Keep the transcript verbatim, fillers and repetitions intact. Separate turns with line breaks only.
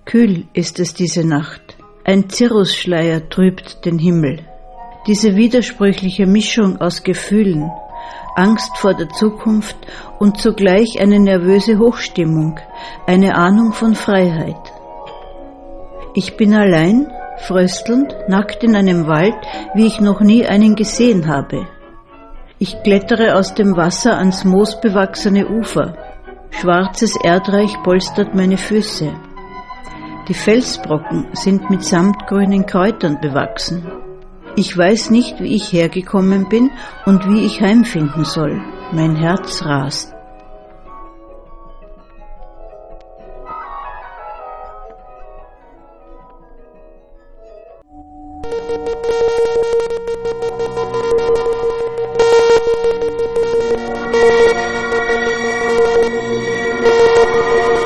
Kühl ist es diese Nacht. Ein Cirrusschleier trübt den Himmel. Diese widersprüchliche Mischung aus Gefühlen, Angst vor der Zukunft und zugleich eine nervöse Hochstimmung, eine Ahnung von Freiheit. Ich bin allein, fröstelnd, nackt in einem Wald, wie ich noch nie einen gesehen habe. Ich klettere aus dem Wasser ans moosbewachsene Ufer. Schwarzes Erdreich polstert meine Füße. Die Felsbrocken sind mit samtgrünen Kräutern bewachsen. Ich weiß nicht, wie ich hergekommen bin und wie ich heimfinden soll. Mein Herz rast.
Thank you.